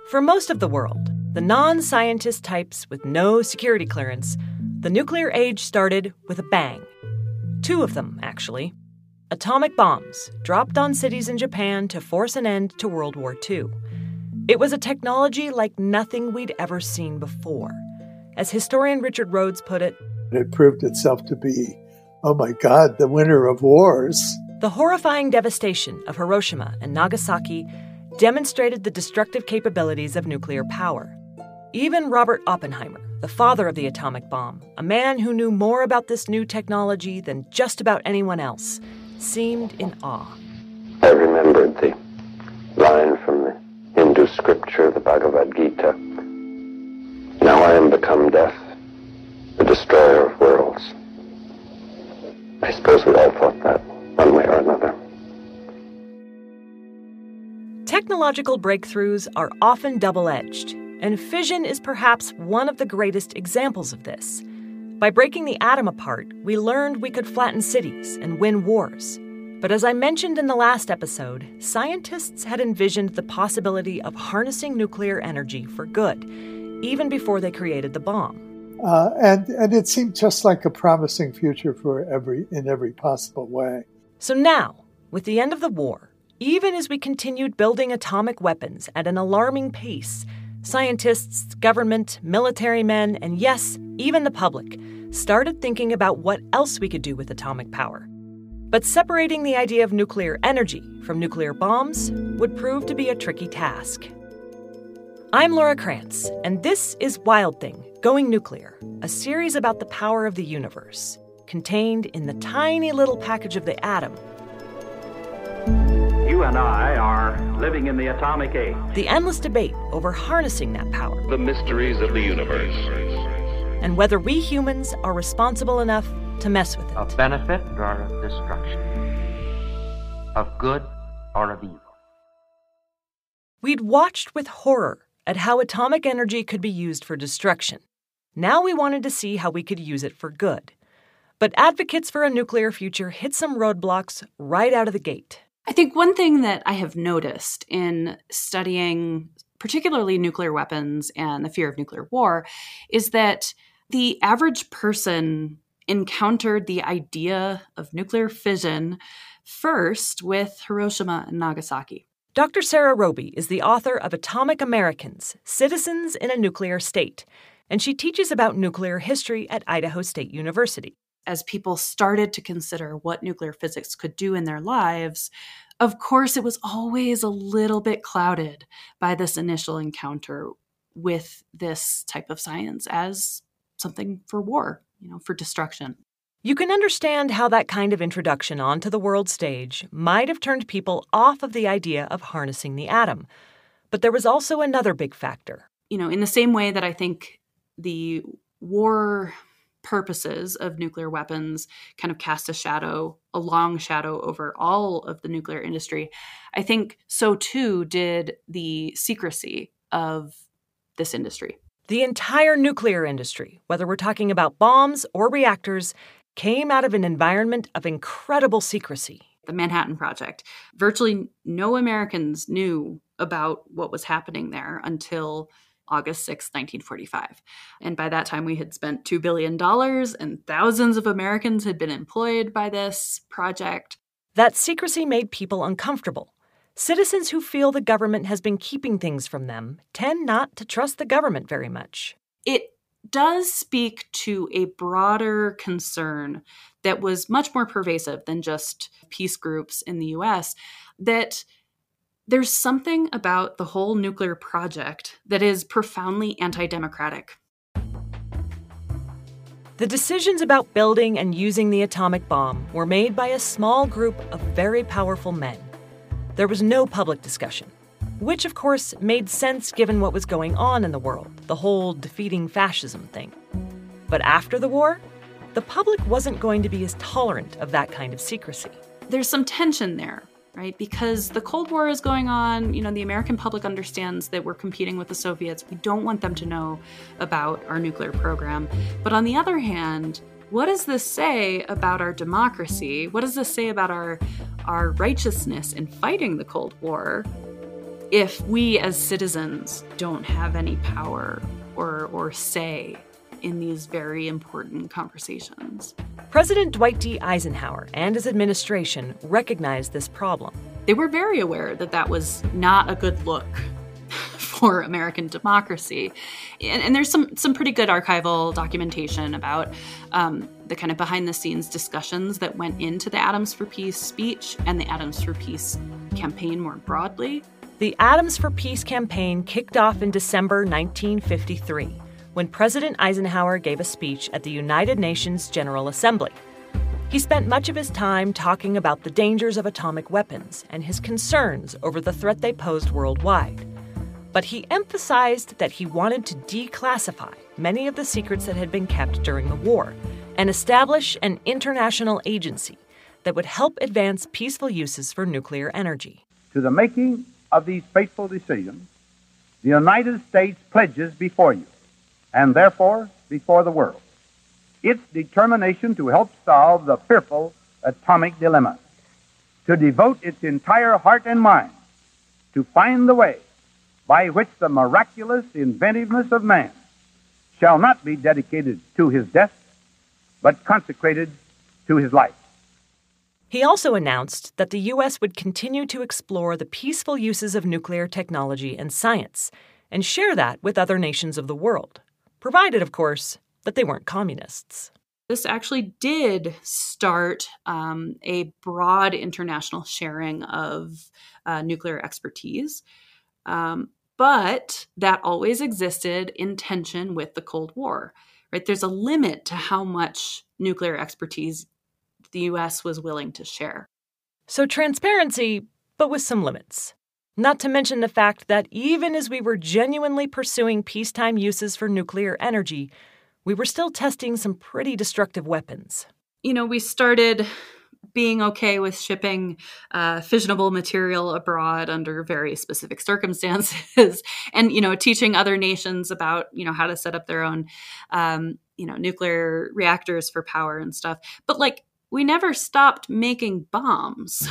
For most of the world, the non-scientist types with no security clearance, the nuclear age started with a bang. 2 of them, actually. Atomic bombs dropped on cities in Japan to force an end to World War II. It was a technology like nothing we'd ever seen before. As historian Richard Rhodes put it, it proved itself to be, oh my God, the winner of wars. The horrifying devastation of Hiroshima and Nagasaki demonstrated the destructive capabilities of nuclear power. Even Robert Oppenheimer, the father of the atomic bomb, a man who knew more about this new technology than just about anyone else, seemed in awe. I remembered the line from the Hindu scripture, the Bhagavad Gita. Now I am become death, the destroyer of worlds. I suppose we all thought that, one way or another. Technological breakthroughs are often double-edged, and fission is perhaps one of the greatest examples of this. By breaking the atom apart, we learned we could flatten cities and win wars. But as I mentioned in the last episode, scientists had envisioned the possibility of harnessing nuclear energy for good, even before they created the bomb. And it seemed just like a promising future in every possible way. So now, with the end of the war, even as we continued building atomic weapons at an alarming pace, scientists, government, military men, and yes, even the public, started thinking about what else we could do with atomic power. But separating the idea of nuclear energy from nuclear bombs would prove to be a tricky task. I'm Laura Krantz, and this is Wild Thing, Going Nuclear, a series about the power of the universe, contained in the tiny little package of the atom. You and I are living in the atomic age. The endless debate over harnessing that power. The mysteries of the universe. And whether we humans are responsible enough to mess with it. Of benefit or of destruction. Of good or of evil. We'd watched with horror at how atomic energy could be used for destruction. Now we wanted to see how we could use it for good. But advocates for a nuclear future hit some roadblocks right out of the gate. I think one thing that I have noticed in studying particularly nuclear weapons and the fear of nuclear war is that the average person encountered the idea of nuclear fission first with Hiroshima and Nagasaki. Dr. Sarah Roby is the author of Atomic Americans, Citizens in a Nuclear State, and she teaches about nuclear history at Idaho State University. As people started to consider what nuclear physics could do in their lives, of course, it was always a little bit clouded by this initial encounter with this type of science as something for war, for destruction. You can understand how that kind of introduction onto the world stage might have turned people off of the idea of harnessing the atom. But there was also another big factor. In the same way that I think the war purposes of nuclear weapons kind of cast a long shadow over all of the nuclear industry, I think so too did the secrecy of this industry. The entire nuclear industry, whether we're talking about bombs or reactors, came out of an environment of incredible secrecy. The Manhattan Project. Virtually no Americans knew about what was happening there until August 6, 1945. And by that time, we had spent $2 billion and thousands of Americans had been employed by this project. That secrecy made people uncomfortable. Citizens who feel the government has been keeping things from them tend not to trust the government very much. It does speak to a broader concern that was much more pervasive than just peace groups in the U.S., that there's something about the whole nuclear project that is profoundly anti-democratic. The decisions about building and using the atomic bomb were made by a small group of very powerful men. There was no public discussion, which of course made sense given what was going on in the world, the whole defeating fascism thing. But after the war, the public wasn't going to be as tolerant of that kind of secrecy. There's some tension there, right? Because the Cold War is going on, the American public understands that we're competing with the Soviets. We don't want them to know about our nuclear program. But on the other hand, what does this say about our democracy? What does this say about our righteousness in fighting the Cold War? if we as citizens don't have any power or say in these very important conversations. President Dwight D. Eisenhower and his administration recognized this problem. They were very aware that that was not a good look for American democracy. And there's some pretty good archival documentation about the kind of behind-the-scenes discussions that went into the Atoms for Peace speech and the Atoms for Peace campaign more broadly. The Atoms for Peace campaign kicked off in December 1953, when President Eisenhower gave a speech at the United Nations General Assembly. He spent much of his time talking about the dangers of atomic weapons and his concerns over the threat they posed worldwide. But he emphasized that he wanted to declassify many of the secrets that had been kept during the war and establish an international agency that would help advance peaceful uses for nuclear energy. To the making of these fateful decisions, the United States pledges before you, and therefore before the world, its determination to help solve the fearful atomic dilemma, to devote its entire heart and mind to find the way by which the miraculous inventiveness of man shall not be dedicated to his death, but consecrated to his life. He also announced that the U.S. would continue to explore the peaceful uses of nuclear technology and science and share that with other nations of the world, provided, of course, that they weren't communists. This actually did start a broad international sharing of nuclear expertise, but that always existed in tension with the Cold War. Right? There's a limit to how much nuclear expertise the U.S. was willing to share. So transparency, but with some limits. Not to mention the fact that even as we were genuinely pursuing peacetime uses for nuclear energy, we were still testing some pretty destructive weapons. You know, we started being okay with shipping fissionable material abroad under very specific circumstances and, you know, teaching other nations about, you know, how to set up their own, nuclear reactors for power and stuff. But, like, we never stopped making bombs.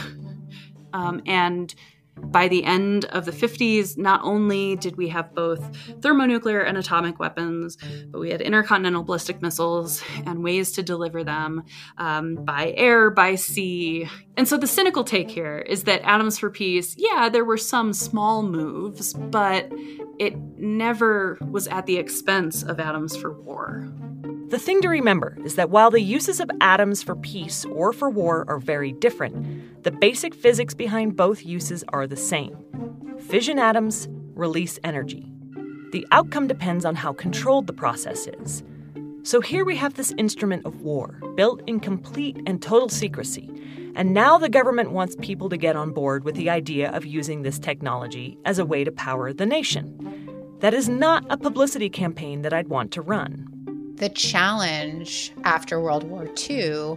And by the end of the 50s, not only did we have both thermonuclear and atomic weapons, but we had intercontinental ballistic missiles and ways to deliver them by air, by sea. And so the cynical take here is that Atoms for Peace, yeah, there were some small moves, but it never was at the expense of Atoms for War. The thing to remember is that while the uses of atoms for peace or for war are very different, the basic physics behind both uses are the same. Fission atoms release energy. The outcome depends on how controlled the process is. So here we have this instrument of war, built in complete and total secrecy, and now the government wants people to get on board with the idea of using this technology as a way to power the nation. That is not a publicity campaign that I'd want to run. The challenge after World War II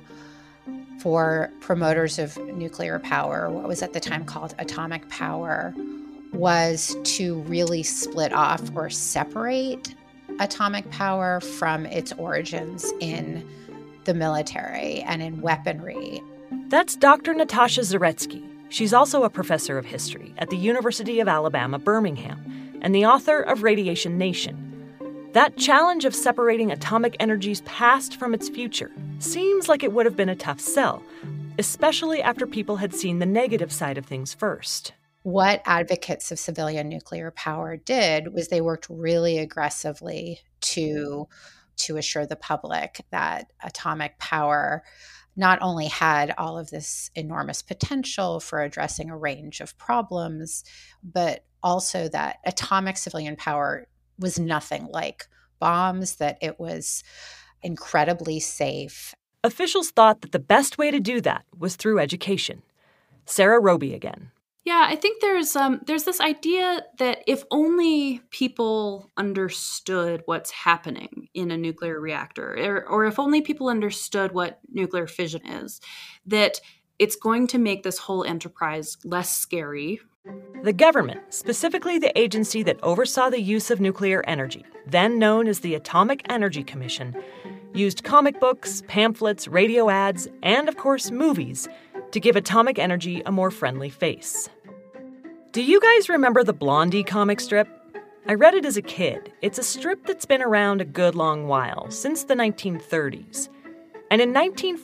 for promoters of nuclear power, what was at the time called atomic power, was to really split off or separate atomic power from its origins in the military and in weaponry. That's Dr. Natasha Zaretsky. She's also a professor of history at the University of Alabama, Birmingham, and the author of Radiation Nation. That challenge of separating atomic energy's past from its future seems like it would have been a tough sell, especially after people had seen the negative side of things first. What advocates of civilian nuclear power did was they worked really aggressively to assure the public that atomic power not only had all of this enormous potential for addressing a range of problems, but also that atomic civilian power was nothing like bombs, that it was incredibly safe. Officials thought that the best way to do that was through education. Sarah Roby again. Yeah, I think there's this idea that if only people understood what's happening in a nuclear reactor, or if only people understood what nuclear fission is, that it's going to make this whole enterprise less scary. The government, specifically the agency that oversaw the use of nuclear energy, then known as the Atomic Energy Commission, used comic books, pamphlets, radio ads, and, of course, movies to give atomic energy a more friendly face. Do you guys remember the Blondie comic strip? I read it as a kid. It's a strip that's been around a good long while, since the 1930s. And in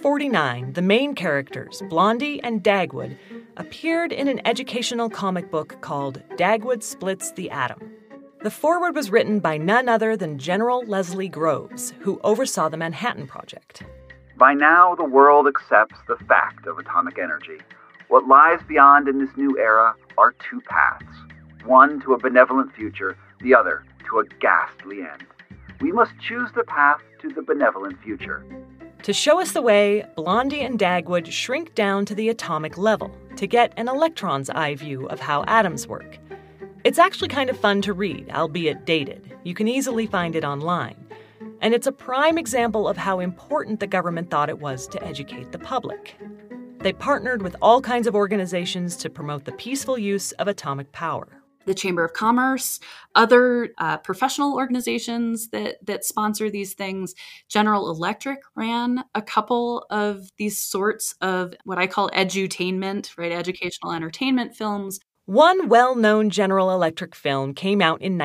1949, the main characters, Blondie and Dagwood, appeared in an educational comic book called Dagwood Splits the Atom. The foreword was written by none other than General Leslie Groves, who oversaw the Manhattan Project. By now, the world accepts the fact of atomic energy. What lies beyond in this new era are two paths, one to a benevolent future, the other to a ghastly end. We must choose the path to the benevolent future. To show us the way, Blondie and Dagwood shrink down to the atomic level to get an electron's eye view of how atoms work. It's actually kind of fun to read, albeit dated. You can easily find it online. And it's a prime example of how important the government thought it was to educate the public. They partnered with all kinds of organizations to promote the peaceful use of atomic power. The Chamber of Commerce, other professional organizations that sponsor these things. General Electric ran a couple of these sorts of what I call edutainment, right? Educational entertainment films. One well-known General Electric film came out in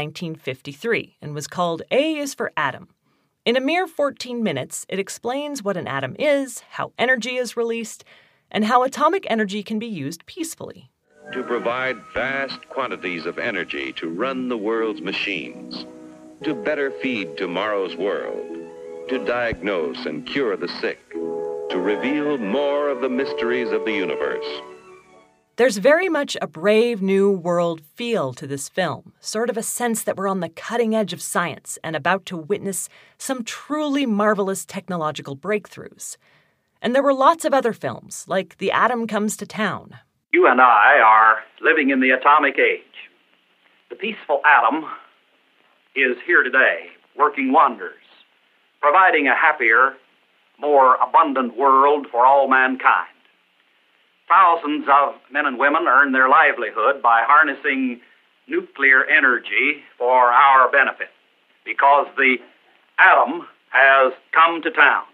1953 and was called A is for Atom. In a mere 14 minutes, it explains what an atom is, how energy is released, and how atomic energy can be used peacefully. To provide vast quantities of energy to run the world's machines, to better feed tomorrow's world, to diagnose and cure the sick, to reveal more of the mysteries of the universe. There's very much a brave new world feel to this film, sort of a sense that we're on the cutting edge of science and about to witness some truly marvelous technological breakthroughs. And there were lots of other films, like The Atom Comes to Town. You and I are living in the atomic age. The peaceful atom is here today, working wonders, providing a happier, more abundant world for all mankind. Thousands of men and women earn their livelihood by harnessing nuclear energy for our benefit, because the atom has come to town.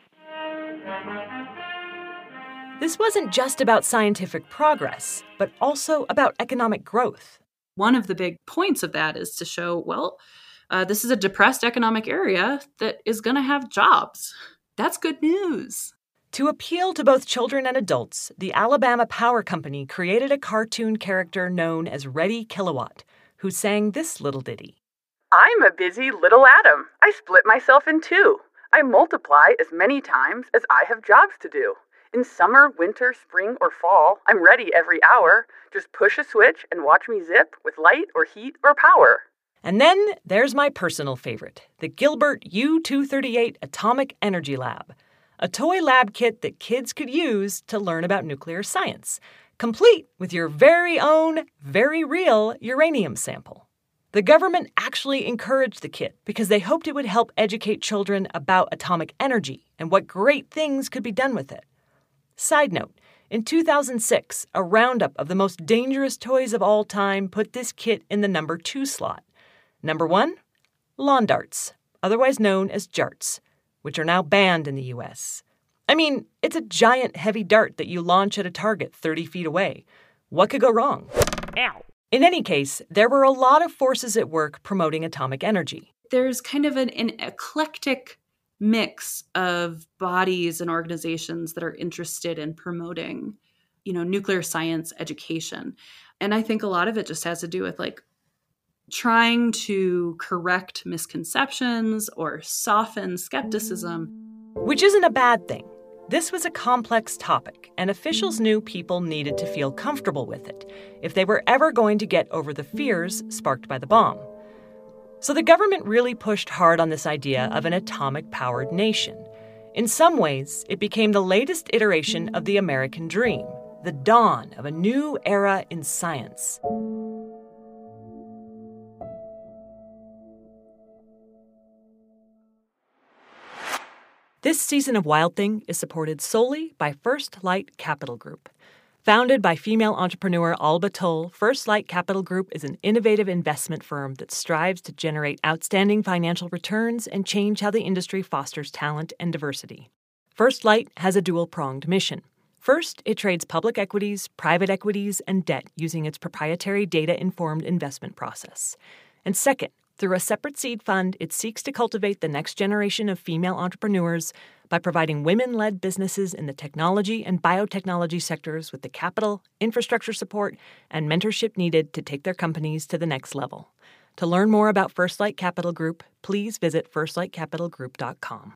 This wasn't just about scientific progress, but also about economic growth. One of the big points of that is to show, this is a depressed economic area that is going to have jobs. That's good news. To appeal to both children and adults, the Alabama Power Company created a cartoon character known as Reddy Kilowatt, who sang this little ditty. I'm a busy little atom. I split myself in two. I multiply as many times as I have jobs to do. In summer, winter, spring, or fall, I'm ready every hour. Just push a switch and watch me zip with light or heat or power. And then there's my personal favorite, the Gilbert U-238 Atomic Energy Lab, a toy lab kit that kids could use to learn about nuclear science, complete with your very own, very real uranium sample. The government actually encouraged the kit because they hoped it would help educate children about atomic energy and what great things could be done with it. Side note, in 2006, a roundup of the most dangerous toys of all time put this kit in the number 2 slot. Number 1, lawn darts, otherwise known as jarts, which are now banned in the U.S. I mean, it's a giant heavy dart that you launch at a target 30 feet away. What could go wrong? Ow! In any case, there were a lot of forces at work promoting atomic energy. There's kind of an eclectic mix of bodies and organizations that are interested in promoting, nuclear science education. And I think a lot of it just has to do with trying to correct misconceptions or soften skepticism. Which isn't a bad thing. This was a complex topic, and officials knew people needed to feel comfortable with it if they were ever going to get over the fears sparked by the bomb. So the government really pushed hard on this idea of an atomic-powered nation. In some ways, it became the latest iteration of the American dream, the dawn of a new era in science. This season of Wild Thing is supported solely by First Light Capital Group. Founded by female entrepreneur Alba Toll, First Light Capital Group is an innovative investment firm that strives to generate outstanding financial returns and change how the industry fosters talent and diversity. First Light has a dual-pronged mission. First, it trades public equities, private equities, and debt using its proprietary data-informed investment process. And second, through a separate seed fund, it seeks to cultivate the next generation of female entrepreneurs by providing women-led businesses in the technology and biotechnology sectors with the capital, infrastructure support, and mentorship needed to take their companies to the next level. To learn more about First Light Capital Group, please visit firstlightcapitalgroup.com.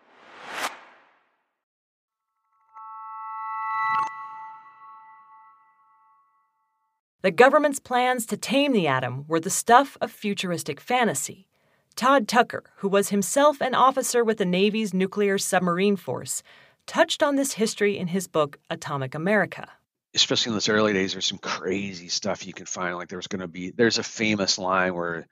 The government's plans to tame the atom were the stuff of futuristic fantasy. Todd Tucker, who was himself an officer with the Navy's nuclear submarine force, touched on this history in his book, Atomic America. Especially in those early days, there's some crazy stuff you can find. Like there's a famous line where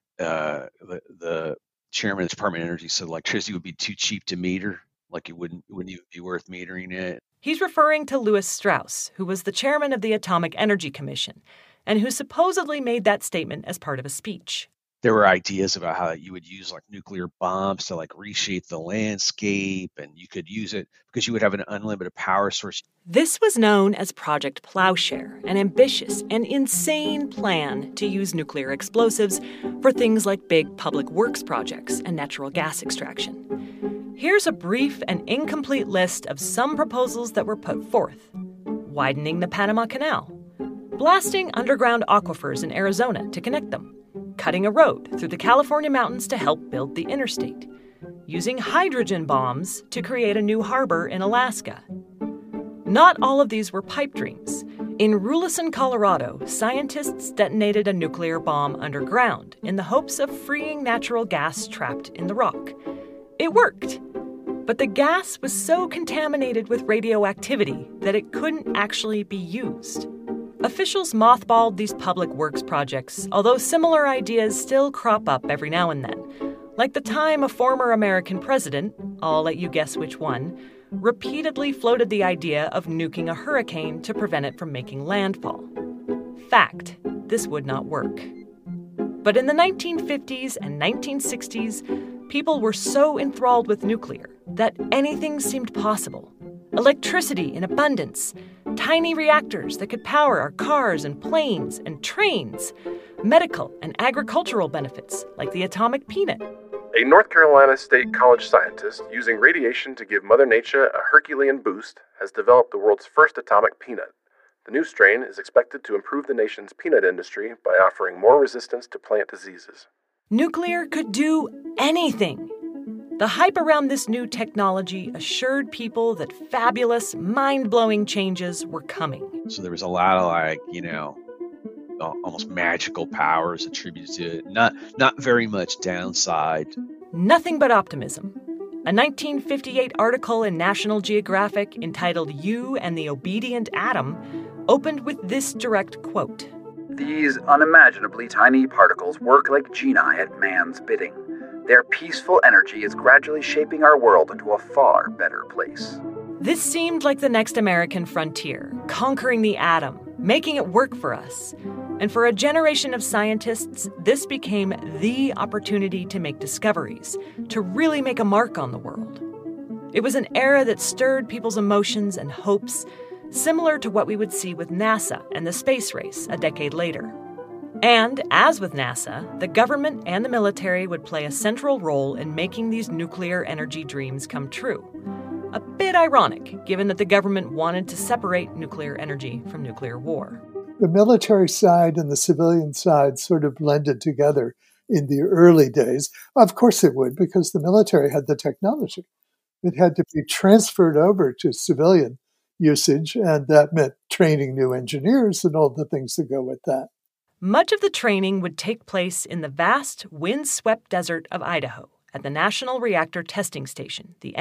the chairman of the Department of Energy said electricity would be too cheap to meter, like it wouldn't be worth metering it. He's referring to Lewis Strauss, who was the chairman of the Atomic Energy Commission, and who supposedly made that statement as part of a speech. There were ideas about how you would use nuclear bombs to reshape the landscape, and you could use it because you would have an unlimited power source. This was known as Project Plowshare, an ambitious and insane plan to use nuclear explosives for things like big public works projects and natural gas extraction. Here's a brief and incomplete list of some proposals that were put forth. Widening the Panama Canal, blasting underground aquifers in Arizona to connect them, cutting a road through the California mountains to help build the interstate, using hydrogen bombs to create a new harbor in Alaska. Not all of these were pipe dreams. In Rulison, Colorado, scientists detonated a nuclear bomb underground in the hopes of freeing natural gas trapped in the rock. It worked, but the gas was so contaminated with radioactivity that it couldn't actually be used. Officials mothballed these public works projects, although similar ideas still crop up every now and then, like the time a former American president, I'll let you guess which one, repeatedly floated the idea of nuking a hurricane to prevent it from making landfall. Fact, this would not work. But in the 1950s and 1960s, people were so enthralled with nuclear that anything seemed possible. Electricity in abundance, tiny reactors that could power our cars and planes and trains, medical and agricultural benefits like the atomic peanut. A North Carolina State College scientist using radiation to give Mother Nature a Herculean boost has developed the world's first atomic peanut. The new strain is expected to improve the nation's peanut industry by offering more resistance to plant diseases. Nuclear could do anything. The hype around this new technology assured people that fabulous, mind-blowing changes were coming. So there was a lot of almost magical powers attributed to it. Not very much downside. Nothing but optimism. A 1958 article in National Geographic entitled "You and the Obedient Atom" opened with this direct quote. These unimaginably tiny particles work like genii at man's bidding. Their peaceful energy is gradually shaping our world into a far better place. This seemed like the next American frontier, conquering the atom, making it work for us. And for a generation of scientists, this became the opportunity to make discoveries, to really make a mark on the world. It was an era that stirred people's emotions and hopes, similar to what we would see with NASA and the space race a decade later. And, as with NASA, the government and the military would play a central role in making these nuclear energy dreams come true. A bit ironic, given that the government wanted to separate nuclear energy from nuclear war. The military side and the civilian side sort of blended together in the early days. Of course it would, because the military had the technology. It had to be transferred over to civilian usage, and that meant training new engineers and all the things that go with that. Much of the training would take place in the vast, wind-swept desert of Idaho at the National Reactor Testing Station, the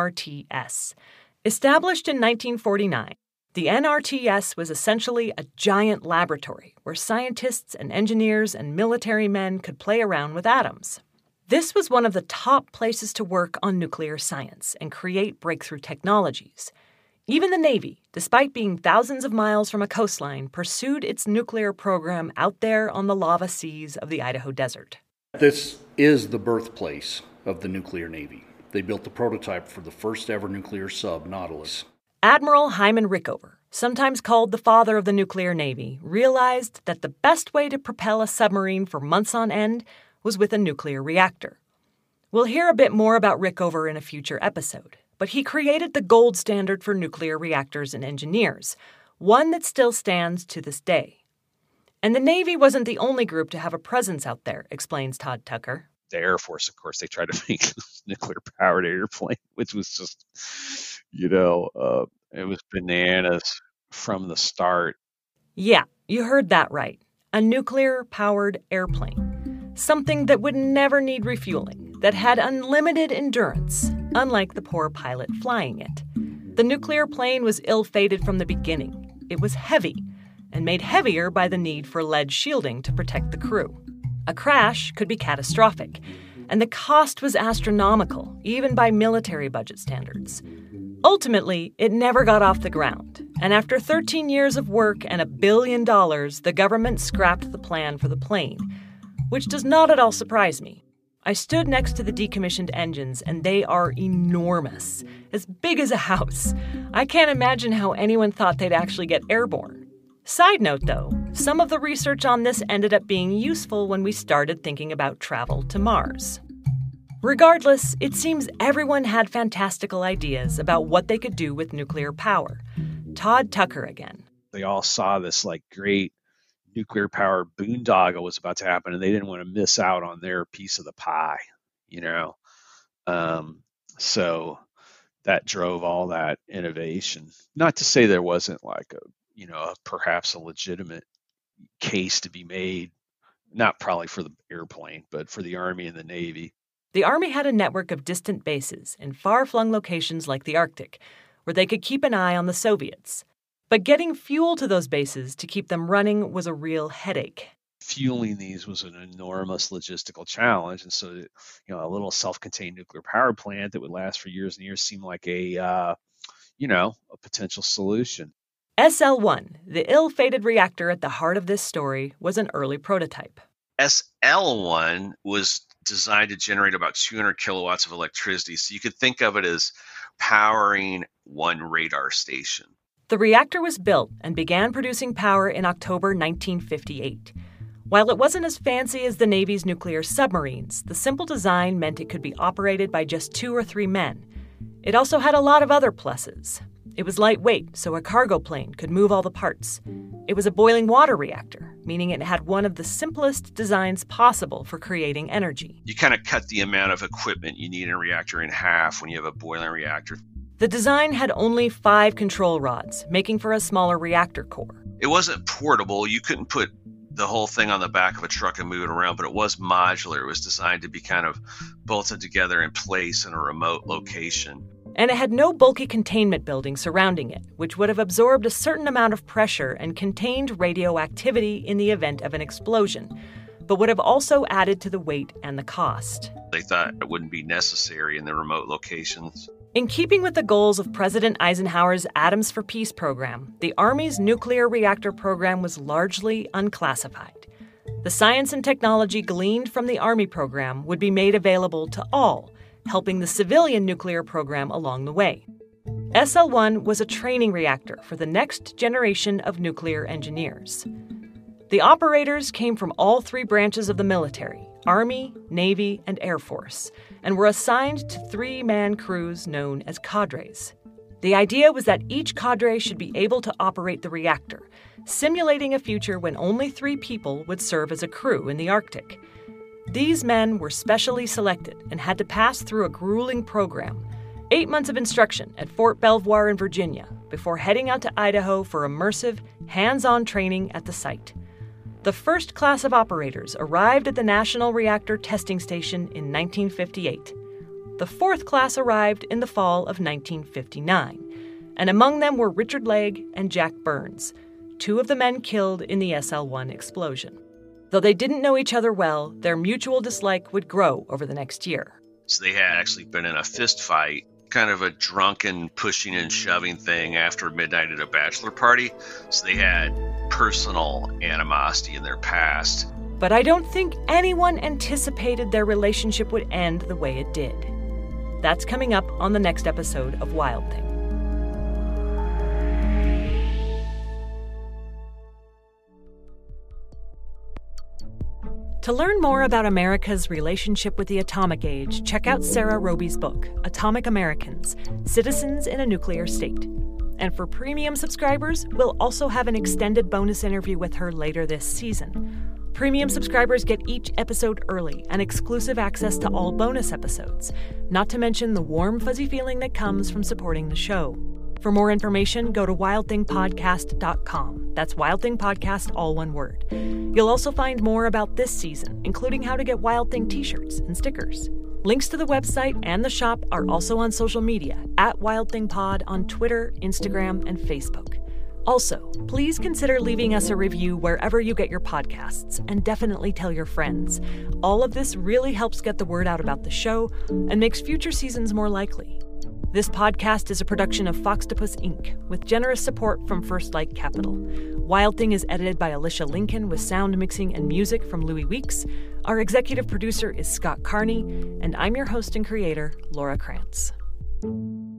NRTS. Established in 1949, the NRTS was essentially a giant laboratory where scientists and engineers and military men could play around with atoms. This was one of the top places to work on nuclear science and create breakthrough technologies. Even the Navy, despite being thousands of miles from a coastline, pursued its nuclear program out there on the lava seas of the Idaho desert. This is the birthplace of the nuclear Navy. They built the prototype for the first ever nuclear sub, Nautilus. Admiral Hyman Rickover, sometimes called the father of the nuclear navy, realized that the best way to propel a submarine for months on end was with a nuclear reactor. We'll hear a bit more about Rickover in a future episode, but he created the gold standard for nuclear reactors and engineers, one that still stands to this day. And the Navy wasn't the only group to have a presence out there, explains Todd Tucker. The Air Force, of course, they tried to make a nuclear-powered airplane, which was just, it was bananas from the start. Yeah, you heard that right. A nuclear-powered airplane. Something that would never need refueling, that had unlimited endurance, unlike the poor pilot flying it. The nuclear plane was ill-fated from the beginning. It was heavy, and made heavier by the need for lead shielding to protect the crew. A crash could be catastrophic, and the cost was astronomical, even by military budget standards. Ultimately, it never got off the ground, and after 13 years of work and $1 billion, the government scrapped the plan for the plane, which does not at all surprise me. I stood next to the decommissioned engines, and they are enormous, as big as a house. I can't imagine how anyone thought they'd actually get airborne. Side note, though, some of the research on this ended up being useful when we started thinking about travel to Mars. Regardless, it seems everyone had fantastical ideas about what they could do with nuclear power. Todd Tucker again. They all saw this great nuclear-powered boondoggle was about to happen, and they didn't want to miss out on their piece of the pie, So that drove all that innovation. Not to say there wasn't perhaps a legitimate case to be made, not probably for the airplane, but for the Army and the Navy. The Army had a network of distant bases in far-flung locations like the Arctic, where they could keep an eye on the Soviets. But getting fuel to those bases to keep them running was a real headache. Fueling these was an enormous logistical challenge, and so a little self-contained nuclear power plant that would last for years and years seemed like a potential solution. SL-1, the ill-fated reactor at the heart of this story, was an early prototype. SL-1 was designed to generate about 200 kilowatts of electricity, so you could think of it as powering one radar station. The reactor was built and began producing power in October 1958. While it wasn't as fancy as the Navy's nuclear submarines, the simple design meant it could be operated by just 2 or 3 men. It also had a lot of other pluses. It was lightweight, so a cargo plane could move all the parts. It was a boiling water reactor, meaning it had one of the simplest designs possible for creating energy. You kind of cut the amount of equipment you need in a reactor in half when you have a boiling reactor. The design had only 5 control rods, making for a smaller reactor core. It wasn't portable. You couldn't put the whole thing on the back of a truck and move it around, but it was modular. It was designed to be kind of bolted together in place in a remote location. And it had no bulky containment building surrounding it, which would have absorbed a certain amount of pressure and contained radioactivity in the event of an explosion, but would have also added to the weight and the cost. They thought it wouldn't be necessary in the remote locations. In keeping with the goals of President Eisenhower's Atoms for Peace program, the Army's nuclear reactor program was largely unclassified. The science and technology gleaned from the Army program would be made available to all, helping the civilian nuclear program along the way. SL-1 was a training reactor for the next generation of nuclear engineers. The operators came from all 3 branches of the military, Army, Navy, and Air Force, and were assigned to 3-man crews known as cadres. The idea was that each cadre should be able to operate the reactor, simulating a future when only 3 people would serve as a crew in the Arctic. These men were specially selected and had to pass through a grueling program, 8 months of instruction at Fort Belvoir in Virginia, before heading out to Idaho for immersive, hands-on training at the site. The first class of operators arrived at the National Reactor Testing Station in 1958. The 4th class arrived in the fall of 1959, and among them were Richard Legge and Jack Burns, 2 of the men killed in the SL-1 explosion. Though they didn't know each other well, their mutual dislike would grow over the next year. So they had actually been in a fist fight, kind of a drunken pushing and shoving thing after midnight at a bachelor party. So they had personal animosity in their past. But I don't think anyone anticipated their relationship would end the way it did. That's coming up on the next episode of Wild Thing. To learn more about America's relationship with the atomic age, check out Sarah Roby's book, Atomic Americans: Citizens in a Nuclear State. And for premium subscribers, we'll also have an extended bonus interview with her later this season. Premium subscribers get each episode early and exclusive access to all bonus episodes, not to mention the warm, fuzzy feeling that comes from supporting the show. For more information, go to wildthingpodcast.com. That's Wild Thing Podcast, all one word. You'll also find more about this season, including how to get Wild Thing t-shirts and stickers. Links to the website and the shop are also on social media at Wild Thing Pod on Twitter, Instagram, and Facebook. Also, please consider leaving us a review wherever you get your podcasts, and definitely tell your friends. All of this really helps get the word out about the show and makes future seasons more likely. This podcast is a production of Foxtopus Inc., with generous support from First Light Capital. Wild Thing is edited by Alicia Lincoln with sound mixing and music from Louis Weeks. Our executive producer is Scott Carney, and I'm your host and creator, Laura Krantz.